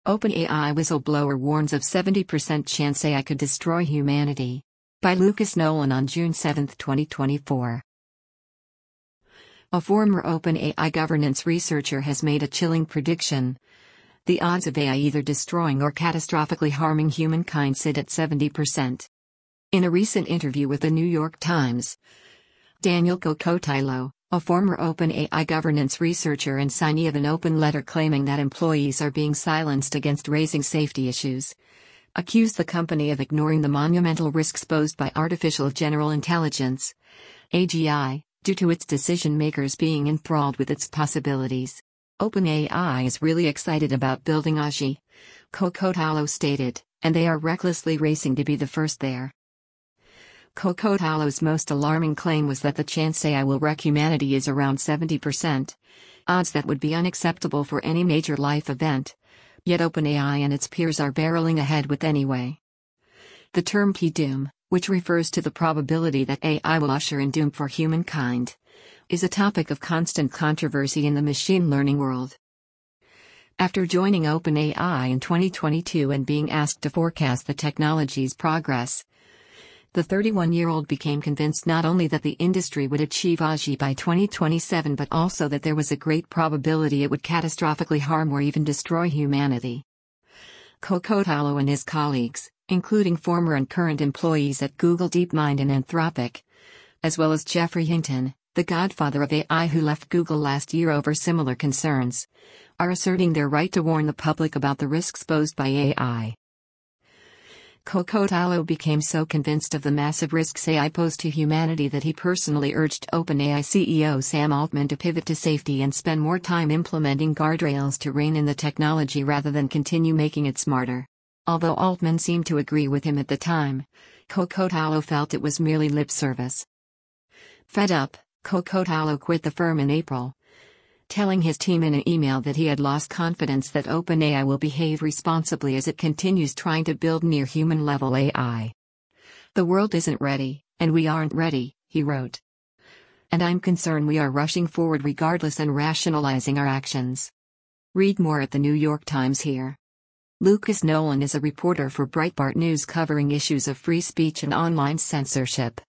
OpenAI whistleblower warns of 70% chance AI could destroy humanity. By Lucas Nolan on June 7, 2024. A former OpenAI governance researcher has made a chilling prediction. The odds of AI either destroying or catastrophically harming humankind sit at 70%. In a recent interview with the New York Times, Daniel Kokotajlo, a former OpenAI governance researcher and signee of an open letter claiming that employees are being silenced against raising safety issues, accused the company of ignoring the monumental risks posed by artificial general intelligence, AGI, due to its decision-makers being enthralled with its possibilities. OpenAI is really excited about building AGI, Kokotajlo stated, and they are recklessly racing to be the first there. Kokotajlo's most alarming claim was that the chance AI will wreck humanity is around 70%, odds that would be unacceptable for any major life event, yet OpenAI and its peers are barreling ahead with anyway. The term P-doom, which refers to the probability that AI will usher in doom for humankind, is a topic of constant controversy in the machine learning world. After joining OpenAI in 2022 and being asked to forecast the technology's progress, the 31-year-old became convinced not only that the industry would achieve AGI by 2027 but also that there was a great probability it would catastrophically harm or even destroy humanity. Kokotajlo and his colleagues, including former and current employees at Google DeepMind and Anthropic, as well as Geoffrey Hinton, the godfather of AI who left Google last year over similar concerns, are asserting their right to warn the public about the risks posed by AI. Kokotajlo became so convinced of the massive risks AI posed to humanity that he personally urged OpenAI CEO Sam Altman to pivot to safety and spend more time implementing guardrails to rein in the technology rather than continue making it smarter. Although Altman seemed to agree with him at the time, Kokotajlo felt it was merely lip service. Fed up, Kokotajlo quit the firm in April, telling his team in an email that he had lost confidence that OpenAI will behave responsibly as it continues trying to build near-human-level AI. "The world isn't ready, and we aren't ready," he wrote. "And I'm concerned we are rushing forward regardless and rationalizing our actions." Read more at the New York Times here. Lucas Nolan is a reporter for Breitbart News covering issues of free speech and online censorship.